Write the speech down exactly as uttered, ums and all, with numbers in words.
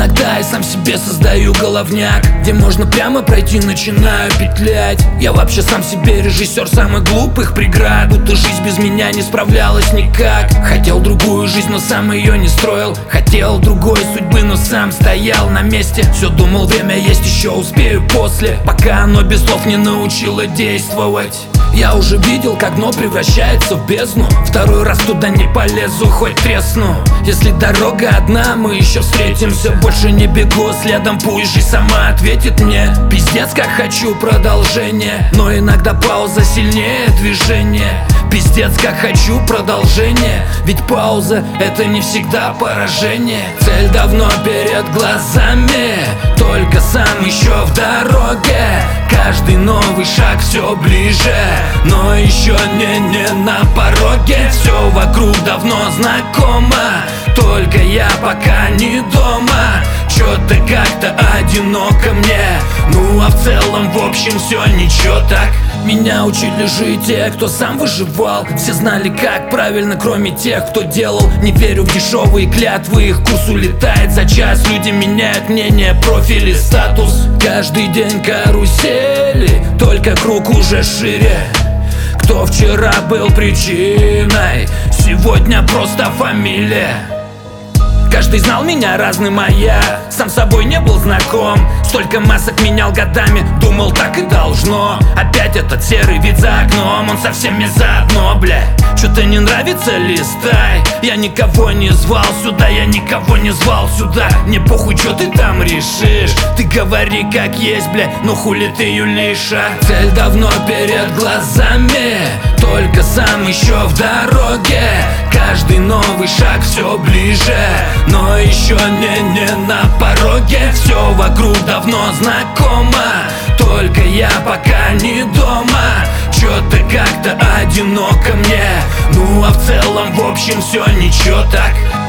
Иногда я сам себе создаю головняк, где можно прямо пройти, начинаю петлять. Я вообще сам себе режиссер самых глупых преград, будто жизнь без меня не справлялась никак. Хотел другую жизнь, но сам ее не строил. Хотел другой судьбы, но сам стоял на месте. Все думал, время есть, еще успею после, пока оно без слов не научило действовать. Я уже видел, как дно превращается в бездну. Второй раз туда не полезу, хоть тресну. Если дорога одна, мы еще встретимся. Больше не бегу следом, пусть жизнь сама ответит мне. Пиздец, как хочу продолжение, но иногда пауза сильнее движения. Пиздец, как хочу продолжение, ведь пауза — это не всегда поражение. Цель давно перед глазами, только сам еще в дороге. Каждый новый шаг все ближе, но еще не, не на пороге. Все вокруг давно знакомо, только я пока не дома. Чё-то как-то одиноко мне, ну а в целом в общем все ничего так. Меня учили жить те, кто сам выживал. Все знали, как правильно, кроме тех, кто делал. Не верю в дешевые клятвы, их курс улетает за час. Люди меняют мнение, профили, статус. Каждый день карусели, только круг уже шире. Кто вчера был причиной, сегодня просто фамилия. Каждый знал меня разным, а я сам собой не был знаком. Столько масок менял годами, думал, так и должно. Опять этот серый вид за окном, он со всеми заодно, бля. Чё-то не нравится, листай. Я никого не звал сюда, я никого не звал сюда. Мне похуй, чё ты там решишь. Ты говори как есть, бля, но хули ты юлиша. Цель давно перед глазами, только сам еще в дороге. Каждый новый шаг все ближе, но еще не, не на пороге. Все вокруг давно знакомо, только я пока не дома. Чё-то как-то одиноко мне, ну а в целом в общем все ничего так.